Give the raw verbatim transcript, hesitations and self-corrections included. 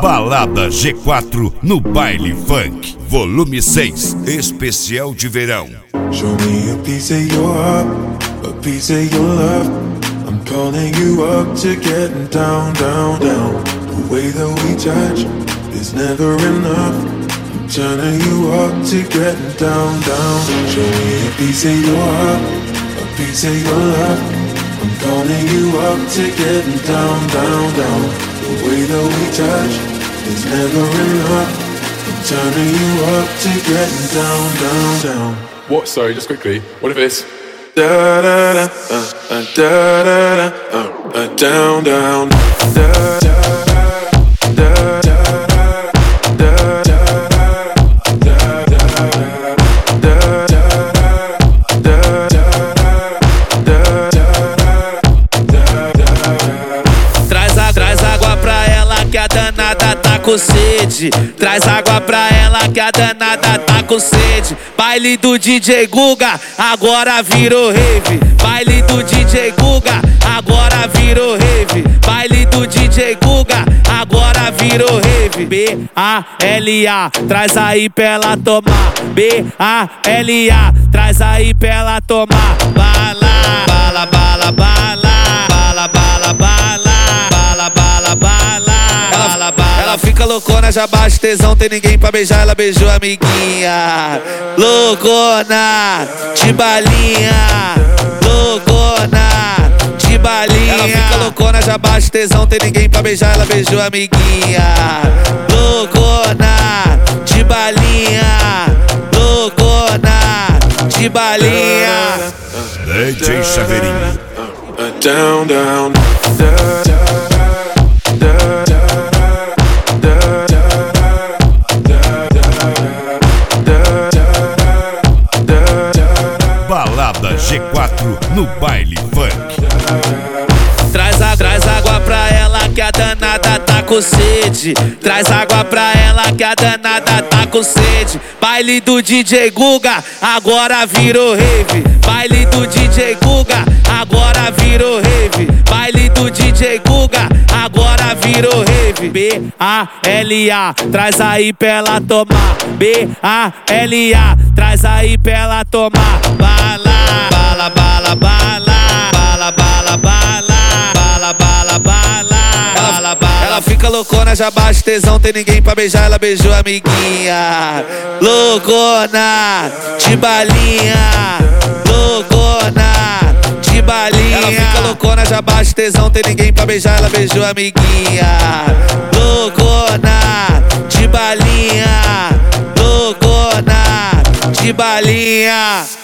Balada G quatro no Baile Funk, volume seis, especial de verão. Show me a piece of your heart, a piece of your love. I'm calling you up to getting down, down, down. The way that we touch is never enough. I'm turning you up to getting down, down. Show me a piece of your heart, a piece of your love. I'm calling you up to getting down, down, down. The way that we touch is never enough. I'm turning you up to getting down, down, down. What? Sorry, just quickly. What if it's Da da da, uh, uh, da da da, uh, uh, down, down, da da da, da da da, da da da, da da. Traz a, traz água pra ela que a danada tá com sede. Traz água pra ela que a danada tá com sede. Baile do D J Guga, agora virou rave. Baile do D J Guga, agora virou rave. Baile do D J Guga, agora virou rave. B A L A, traz aí pra ela tomar. B A L A, traz aí pra ela tomar. Bala, bala, bala, bala. Bala, bala, bala. Bala, bala, bala. Ela, bala. Ela fica loucona, já baixa tesão. Tem ninguém pra beijar, ela beijou a amiguinha. Loucona, de balinha. Loucona, de balinha. Ela fica loucona, já baixa tesão. Tem ninguém pra beijar, ela beijou a amiguinha. Loucona, de balinha. Loucona, de balinha. D J Chaveirinho. Uh, down, down, da da da, da da da. Balada G quatro no Baile Funk. Traz, a, traz água pra ela que a danada tá com sede. Traz água pra ela que a danada tá com sede. Baile do D J Guga, agora virou rave. Baile do D J Guga, agora virou rave. Baile do D J Guga, agora virou rave. B A L A, traz aí pra ela tomar. B A L A, traz aí pra ela tomar. Bala, bala, bala, bala. Bala, bala, bala. Bala, bala, bala. Ela, bala. Ela fica loucona, já baixa tesão. Tem ninguém pra beijar, ela beijou a amiguinha. Loucona, de balinha. Loucona, de balinha. Ela fica loucona, já baixa tesão. Tem ninguém pra beijar, ela beijou a amiguinha. Loucona, de balinha. Loucona, de balinha.